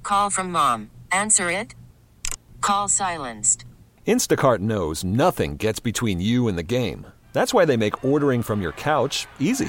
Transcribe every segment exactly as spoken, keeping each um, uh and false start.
Call from mom. Answer it. Call silenced. Instacart knows nothing gets between you and the game. That's why they make ordering from your couch easy.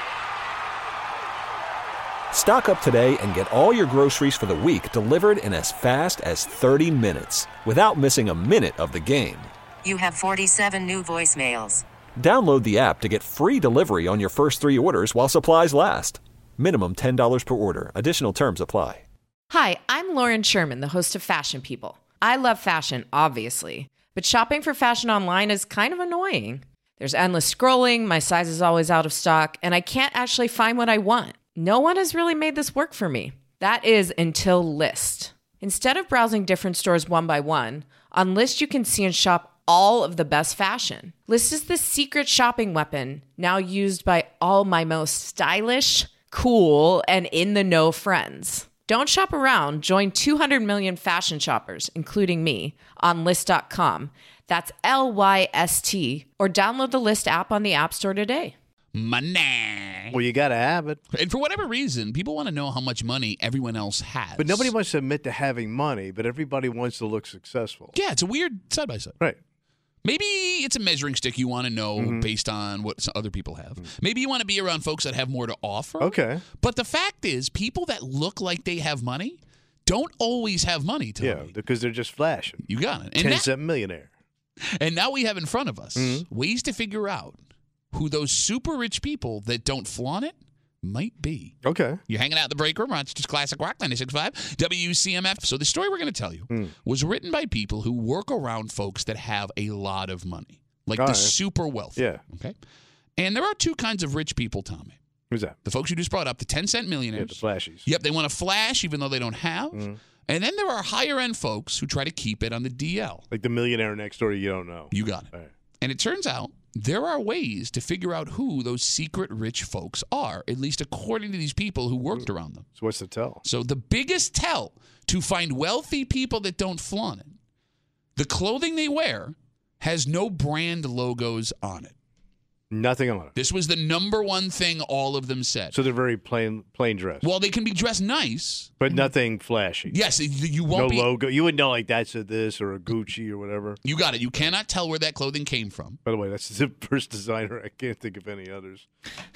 Stock up today and get all your groceries for the week delivered in as fast as thirty minutes without missing a minute of the game. You have forty-seven new voicemails. Download the app to get free delivery on your first three orders while supplies last. Minimum ten dollars per order. Additional terms apply. Hi, I'm Lauren Sherman, the host of Fashion People. I love fashion, obviously, but shopping for fashion online is kind of annoying. There's endless scrolling, my size is always out of stock, and I can't actually find what I want. No one has really made this work for me. That is until Lyst. Instead of browsing different stores one by one, on Lyst you can see and shop all of the best fashion. Lyst is the secret shopping weapon now used by all my most stylish, cool, and in-the-know friends. Don't shop around. Join two hundred million fashion shoppers, including me, on Lyst dot com. That's L Y S T. Or download the Lyst app on the App Store today. Money. Well, you got to have it. And for whatever reason, people want to know how much money everyone else has. But nobody wants to admit to having money, but everybody wants to look successful. Yeah, it's a weird side-by-side. Right. Maybe it's a measuring stick you want to know mm-hmm. based on what some other people have. Mm-hmm. Maybe you want to be around folks that have more to offer. Okay. But the fact is, people that look like they have money don't always have money, Tony. Yeah, because they're just flashing. You got it. And ten-cent millionaire. And now we have in front of us mm-hmm. ways to figure out who those super rich people that don't flaunt it might be. Okay. You're hanging out in the break room, Rochester's Classic Rock, ninety-six point five, W C M F. So the story we're going to tell you mm. was written by people who work around folks that have a lot of money. Like All the right. super wealthy. Yeah. Okay. And there are two kinds of rich people, Tommy. Who's that? The folks you just brought up, the ten-cent millionaires. Yeah, the flashies. Yep, they want to flash even though they don't have. Mm. And then there are higher-end folks who try to keep it on the D L. Like the millionaire next door you don't know. You got it. Right. And it turns out there are ways to figure out who those secret rich folks are, at least according to these people who worked mm. around them. So what's the tell? So the biggest tell to find wealthy people that don't flaunt it, the clothing they wear has no brand logos on it. Nothing on it. This was the number one thing all of them said. So they're very plain plain dressed. Well, they can be dressed nice. But nothing flashy. Yes, you won't no be. No logo. You would know like that's a this or a Gucci or whatever. You got it. You cannot tell where that clothing came from. By the way, that's the first designer. I can't think of any others.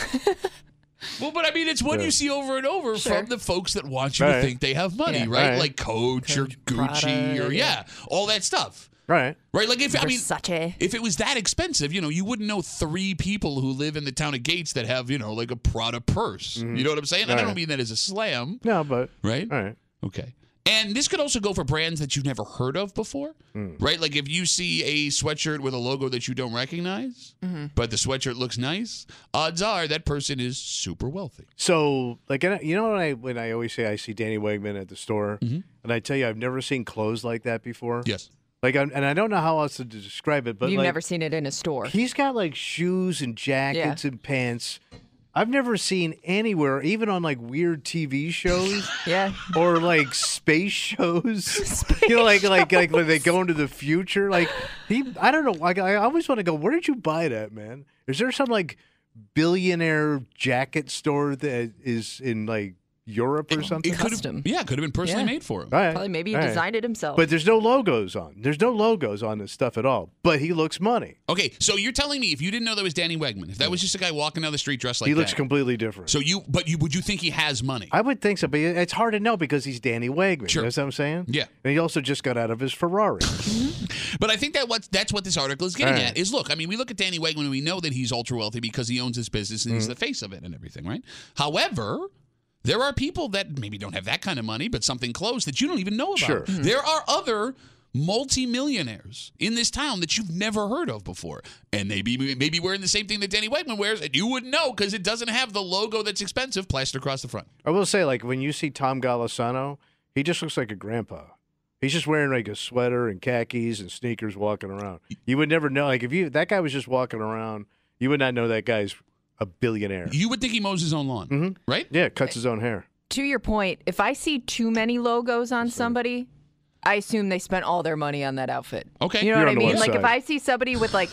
Well, but I mean, it's what yeah. you see over and over sure. from the folks that want you right. to think they have money, Yeah. right? Right. Like Coach, Coach or Gucci Prada, or, yeah, yeah. all that stuff. Right. Right? Like, if I mean, Versace. if it was that expensive, you know, you wouldn't know three people who live in the town of Gates that have, you know, like a Prada purse. Mm-hmm. You know what I'm saying? And I Right. don't mean that as a slam. No, but Right? all right. Okay. And this could also go for brands that you've never heard of before, Mm. right? Like if you see a sweatshirt with a logo that you don't recognize, Mm-hmm. but the sweatshirt looks nice, odds are that person is super wealthy. So, like, you know when I when I always say I see Danny Wegman at the store, Mhm. and I tell you I've never seen clothes like that before. Yes. Like, I'm, and I don't know how else to describe it, but You've like, never seen it in a store. he's got like shoes and jackets and pants. I've never seen anywhere, even on like weird T V shows. Yeah. Or like space shows, you know, like like like when they go into the future. Like he, I don't know. Like I always want to go. Where did you buy that, man? Is there some like billionaire jacket store that is in like Europe or something? It could Custom. have, yeah, it could have been personally Yeah. made for him. All right, Probably maybe he all right. designed it himself. But there's no logos on. There's no logos on this stuff at all. But he looks money. Okay, so you're telling me if you didn't know that was Danny Wegman, if that was just a guy walking down the street dressed like he looks that, completely different. so you, but you, would you think he has money? I would think so, but it's hard to know because he's Danny Wegman. Sure. You know what I'm saying? Yeah. And he also just got out of his Ferrari. But I think that what that's what this article is getting Right. at is look, I mean, we look at Danny Wegman and we know that he's ultra wealthy because he owns his business and he's Mm-hmm. the face of it and everything, right? However, there are people that maybe don't have that kind of money, but something close that you don't even know about. Sure. Mhm. There are other multi-millionaires in this town that you've never heard of before. And maybe maybe wearing the same thing that Danny Wegman wears, and you wouldn't know because it doesn't have the logo that's expensive plastered across the front. I will say, like, when you see Tom Golisano, he just looks like a grandpa. He's just wearing like a sweater and khakis and sneakers walking around. You would never know. Like, if you that guy was just walking around, you would not know that guy's a billionaire. You would think he mows his own lawn, Mhm. right? Yeah, cuts his own hair. to your point, if I see too many logos on somebody, I assume they spent all their money on that outfit. Okay. You know You're what I on the mean? west Like if side. I see somebody with like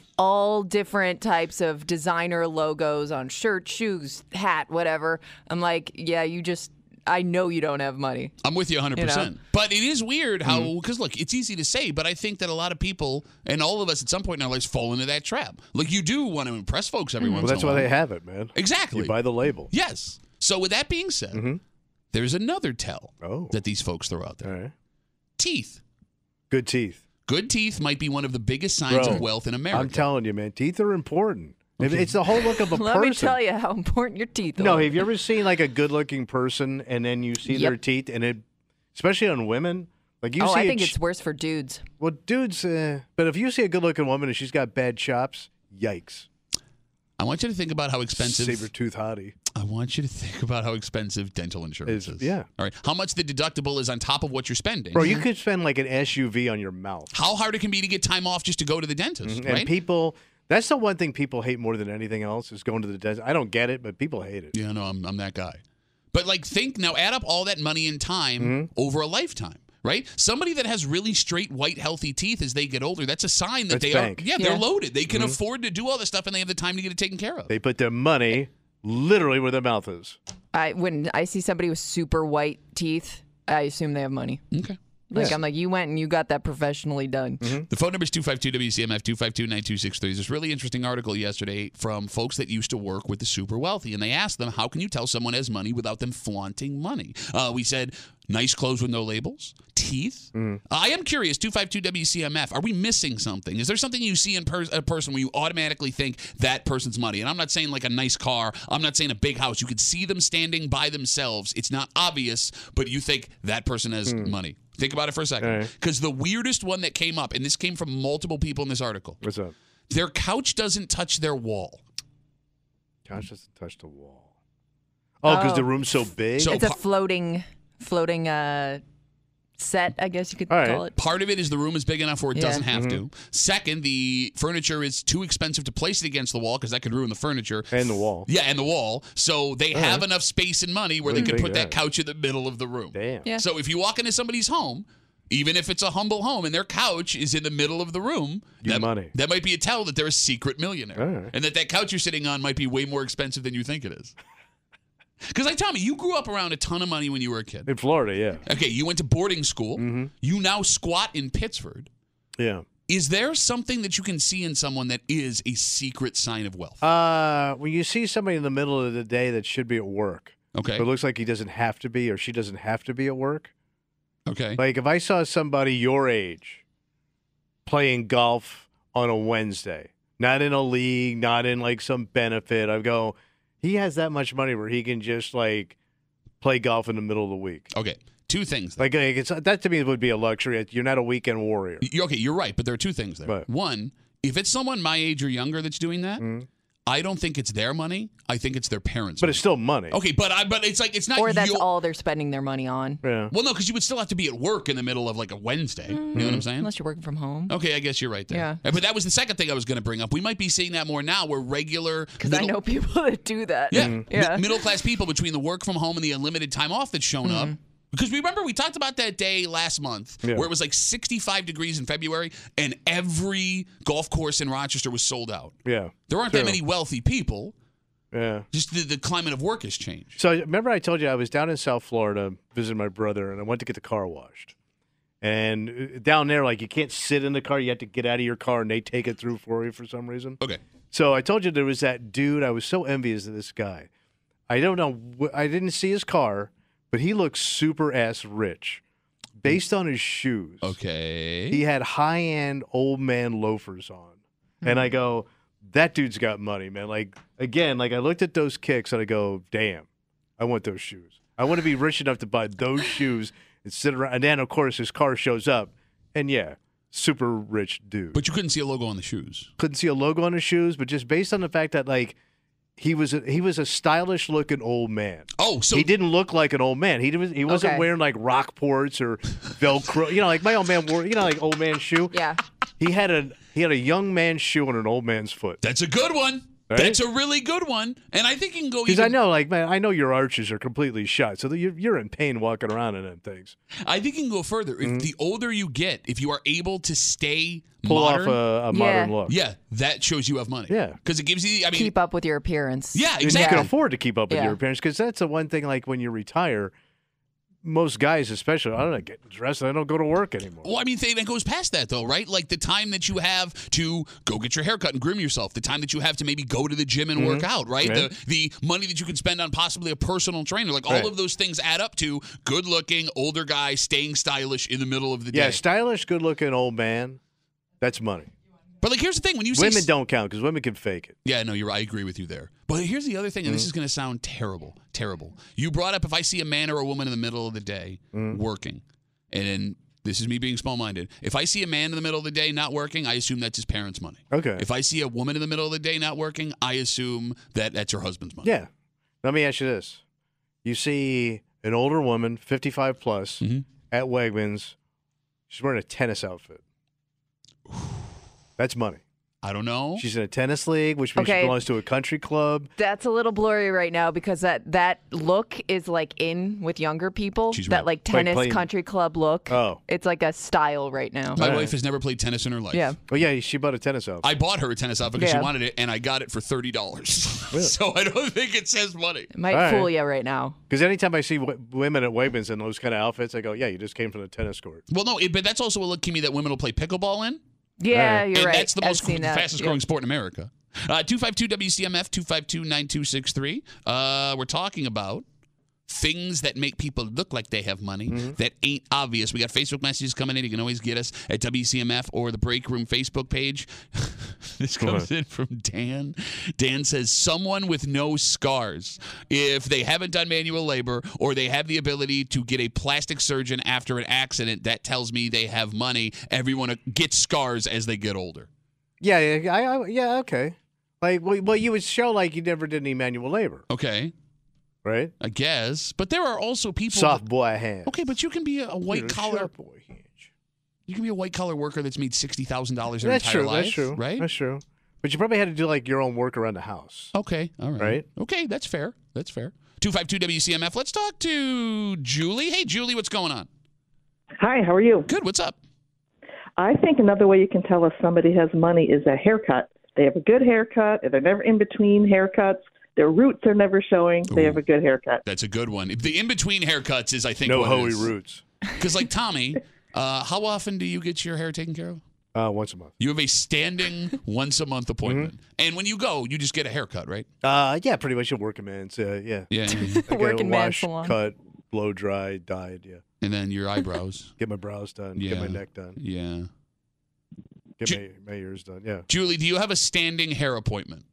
all different types of designer logos on shirt, shoes, hat, whatever, I'm like, yeah, you just I know you don't have money. I'm with you one hundred percent. You know? But it is weird how, because look, it's easy to say, but I think that a lot of people and all of us at some point in our lives fall into that trap. Like, you do want to impress folks every Well, once that's in a why while. they have it, man. Exactly. You buy the label. Yes. So with that being said, Mhm. there's another tell Oh. that these folks throw out there. All right. Teeth. Good teeth. Good teeth might be one of the biggest signs Bro, of wealth in America. I'm telling you, man, teeth are important. It's the whole look of a Let person. me tell you how important your teeth are. No, have you ever seen like a good-looking person and then you see their Yep. teeth, and it, especially on women, like you oh, see. I a think ch- it's worse for dudes. well, dudes. Uh, but if you see a good-looking woman and she's got bad chops, yikes! I want you to think about how expensive. Saber-tooth hottie. I want you to think about how expensive dental insurance Is- is. yeah. All right. How much the deductible is on top of what you're spending. Bro, you could spend like an S U V on your mouth. How hard it can be to get time off just to go to the dentist, And right? people, that's the one thing people hate more than anything else is going to the dentist. I don't get it, but people hate it. yeah, no, I'm, I'm that guy. But like, think now, add up all that money and time Mm-hmm. over a lifetime. Right? Somebody that has really straight, white, healthy teeth as they get older, that's a sign that That's they bank. are, yeah, Yeah. they're loaded. They can afford to do all this stuff and they have the time to get it taken care of. They put their money literally where their mouth is. I when I see somebody with super white teeth, I assume they have money. Okay. Like Yeah. I'm like, you went and you got that professionally done. The phone number is two five two W C M F, two five two, nine two six three. There's this really interesting article yesterday from folks that used to work with the super wealthy, and they asked them, how can you tell someone has money without them flaunting money? Uh, we said, nice clothes with no labels, teeth. Uh, I am curious, two five two W C M F, are we missing something? Is there something you see in pers- a person where you automatically think that person's money? And I'm not saying like a nice car. I'm not saying a big house. You could see them standing by themselves. It's not obvious, but you think that person has money. Think about it for a second. All right. Because the weirdest one that came up, and this came from multiple people in this article, What's up? their couch doesn't touch their wall. Couch doesn't touch the wall. Oh, because Oh. the room's so big? So- It's a par- floating, floating uh, set, I guess you could All right. call it. Part of it is the room is big enough where it Yeah. doesn't have Mm-hmm. to. Second, the furniture is too expensive to place it against the wall because that could ruin the furniture. and the wall. Yeah, and the wall. So they have enough space and money where they Wouldn't could think put that that. couch in the middle of the room. Damn. Yeah. So if you walk into somebody's home, even if it's a humble home and their couch is in the middle of the room, You that, money. that might be a tell that they're a secret millionaire. All right. And that that couch you're sitting on might be way more expensive than you think it is. Because like Tommy, you grew up around a ton of money when you were a kid. In Florida, yeah. Okay, you went to boarding school. Mm-hmm. You now squat in Pittsford. Yeah. Is there something that you can see in someone that is a secret sign of wealth? Uh, when you see somebody in the middle of the day that should be at work, Okay. but it looks like he doesn't have to be or she doesn't have to be at work. Okay. Like if I saw somebody your age playing golf on a Wednesday, not in a league, not in like some benefit, I go, he has that much money where he can just like play golf in the middle of the week. Okay. Two things. then. Like, like it's that to me would be a luxury. You're not a weekend warrior. Y- Okay, you're right, but there are two things there. Right. One, if it's someone my age or younger that's doing that, I don't think it's their money. I think it's their parents' But money. it's still money. Okay, but I but it's like it's not Or that's your- all they're spending their money on. Yeah. Well, no, because you would still have to be at work in the middle of like a Wednesday. You know what I'm saying? Unless you're working from home. Okay, I guess you're right there. Yeah. Uh, But that was the second thing I was going to bring up. We might be seeing that more now where regular Because I know people that do that. Yeah. Yeah. Middle class people between the work from home and the unlimited time off that's shown up. Because remember, we talked about that day last month Yeah. where it was like sixty-five degrees in February and every golf course in Rochester was sold out. Yeah. There aren't that True. many wealthy people. Yeah. Just the, the climate of work has changed. So remember I told you I was down in South Florida visiting my brother, and I went to get the car washed. And uh, down there, like you can't sit in the car; you have to get out of your car, and they take it through for you for some reason. Okay. So I told you there was that dude. I was so envious of this guy. I don't know. wh- I didn't see his car, but he looked super ass rich, based on his shoes. Okay. He had high end old man loafers on, and I go, that dude's got money, man. Like again, like I looked at those kicks and I go, damn, I want those shoes. I want to be rich enough to buy those shoes and sit around. And then of course his car shows up, and yeah, super rich dude. But you couldn't see a logo on the shoes. Couldn't see a logo on his shoes, but just based on the fact that like he was a, he was a stylish looking old man. Oh, so he didn't look like an old man. He was he wasn't Okay. wearing like Rockports or Velcro. You know, like my old man wore. You know, like old man shoe. Yeah. He had a he had a young man's shoe on an old man's foot. that's a good one. Right? That's a really good one. And I think you can go Because even, I know, like man, I know your arches are completely shut, so that you're you're in pain walking around in them things. I think you can go further. If the older you get, if you are able to stay Pull modern, off a, a Yeah. modern look. yeah, that shows you have money. Yeah. Because it gives you, I mean, Keep up with your appearance. yeah, And you exactly. can afford to keep up with Yeah. your appearance because that's the one thing. Like when you retire, most guys, especially, I don't know, get dressed and I don't go to work anymore. Well, I mean, it goes past that, though, right? Like the time that you have to go get your hair cut and groom yourself, the time that you have to maybe go to the gym and Mm-hmm. work out, right? Right. The the money that you can spend on possibly a personal trainer. Like all Right. of those things add up to good-looking, older guy staying stylish in the middle of the Yeah, day. stylish, good-looking old man, that's money. But like, here's the thing: when you say Women don't count because women can fake it. Yeah, no, you're. I agree with you there. But here's the other thing, and this is going to sound terrible, terrible. You brought up if I see a man or a woman in the middle of the day working, and then this is me being small-minded. If I see a man in the middle of the day not working, I assume that's his parents' money. Okay. If I see a woman in the middle of the day not working, I assume that that's her husband's money. Yeah. Let me ask you this. You see an older woman, fifty-five plus, Mhm. at Wegmans. She's wearing a tennis outfit. That's money. I don't know. She's in a tennis league, which means Okay. she belongs to a country club. That's a little blurry right now because that, that look is like in with younger people. She's that right. like tennis playing- country club look. Oh. It's like a style right now. My All wife right. has never played tennis in her life. Yeah. Oh, yeah, she bought a tennis outfit. I bought her a tennis outfit because Yeah. she wanted it, and I got it for thirty dollars. Really? So I don't think it says money. It might All right. fool you right now. Because anytime I see w- women at Wegmans in those kind of outfits, I go, yeah, you just came from the tennis court. Well, no, it, but that's also a look, Kimmy, that women will play pickleball in. Yeah, Right. you're and right. that's the I've most seen that. fastest Yeah. growing sport in America. Uh, two five two W C M F, two five two, nine two six three. Uh, we're talking about things that make people look like they have money that ain't obvious. We got Facebook messages coming in. You can always get us at W C M F or the Break Room Facebook page. This comes in from Dan. Dan says, someone with no scars. If they haven't done manual labor or they have the ability to get a plastic surgeon after an accident, that tells me they have money. Everyone gets scars as they get older. Yeah, yeah, I, I, yeah, okay. Like, well, well, you would show like you never did any manual labor, Okay, right? I guess. But there are also people. Soft boy hands. Okay, but you can be a, a white You know, collar. sharp boy hands. You can be a white collar worker that's made sixty thousand dollars their That's entire true. life. That's true. Right. That's true. But you probably had to do like your own work around the house. Okay. All right. Right? Okay, that's fair. That's fair. Two five two W C M F. Let's talk to Julie. Hey, Julie, what's going on? Hi, how are you? Good. What's up? I think another way you can tell if somebody has money is a haircut. They have a good haircut. They're never in between haircuts. Their roots are never showing. They have a good haircut. That's a good one. The in between haircuts is, I think, No what it hoey is. roots. Because, like Tommy, uh, how often do you get your hair taken care of? Uh, once a month. You have a standing once a month appointment, and when you go, you just get a haircut, right? Uh, yeah, pretty much a working man. So, yeah. Yeah. I get a Working man wash, salon. cut, blow dry, dyed. Yeah. And then your eyebrows. Get my brows done. Yeah. Get my neck done. Yeah. Get Ju- my, my ears done. Yeah. Julie, do you have a standing hair appointment?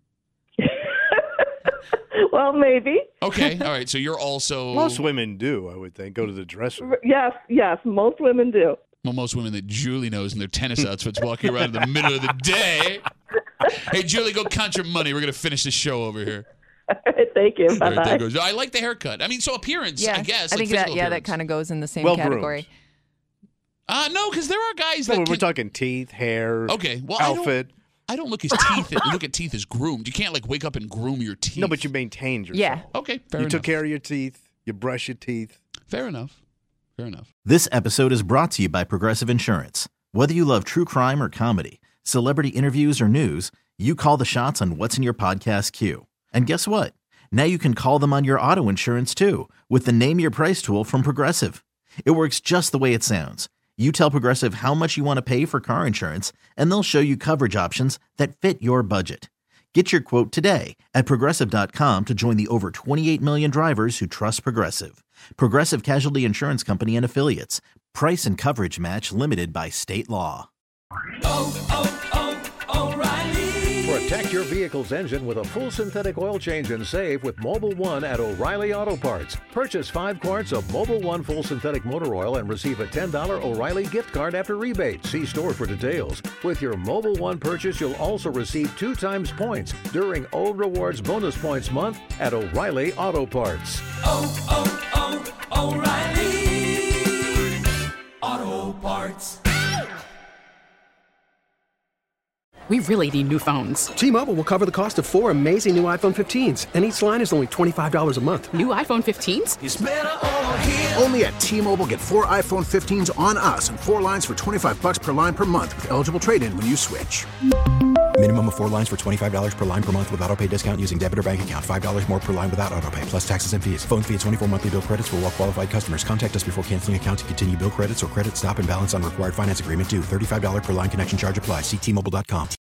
Well, maybe. Okay. All right. So you're also Most women do, I would think. Go to the dresser. Yes, yes, most women do. well, most women that Julie knows in their tennis outfits walking around in the middle of the day. Hey, Julie, go count your money. We're gonna finish the show over here. Thank you. All right, Bye-bye. there goes. I like the haircut. I mean, so appearance, Yeah, I guess. I like think that physical yeah, that appearance. kind of goes in the same Well category. groomed. Uh, no, because there are guys No, that. we're can- talking teeth, hair, Okay. Well, I don't, outfit. I don't look at teeth. look at teeth as groomed. You can't like wake up and groom your teeth. No, but you maintained yourself. Yeah. Okay. Fair You enough. took care of your teeth. You brush your teeth. Fair enough. Fair enough. This episode is brought to you by Progressive Insurance. Whether you love true crime or comedy, celebrity interviews or news, you call the shots on what's in your podcast queue. And guess what? Now you can call them on your auto insurance too with the Name Your Price tool from Progressive. It works just the way it sounds. You tell Progressive how much you want to pay for car insurance, and they'll show you coverage options that fit your budget. Get your quote today at Progressive dot com to join the over twenty-eight million drivers who trust Progressive. Progressive Casualty Insurance Company and Affiliates. Price and coverage match limited by state law. Protect your vehicle's engine with a full synthetic oil change and save with Mobile One at O'Reilly Auto Parts. Purchase five quarts of Mobile One full synthetic motor oil and receive a ten dollars O'Reilly gift card after rebate. See store for details. With your Mobile One purchase, you'll also receive two times points during O Rewards Bonus Points Month at O'Reilly Auto Parts. Oh, oh, oh, O'Reilly Auto Parts. We really need new phones. T-Mobile will cover the cost of four amazing new iPhone fifteens, and each line is only twenty-five dollars a month. New iPhone fifteens? It's better over here. Only at T-Mobile, get four iPhone fifteens on us and four lines for twenty-five bucks per line per month with eligible trade-in when you switch. Minimum of four lines for twenty-five dollars per line per month with autopay discount using debit or bank account. five dollars more per line without autopay, plus taxes and fees. Phone fee at twenty-four monthly bill credits for well qualified customers. Contact us before canceling account to continue bill credits or credit stop and balance on required finance agreement due. thirty-five dollars per line connection charge applies. See T Mobile dot com.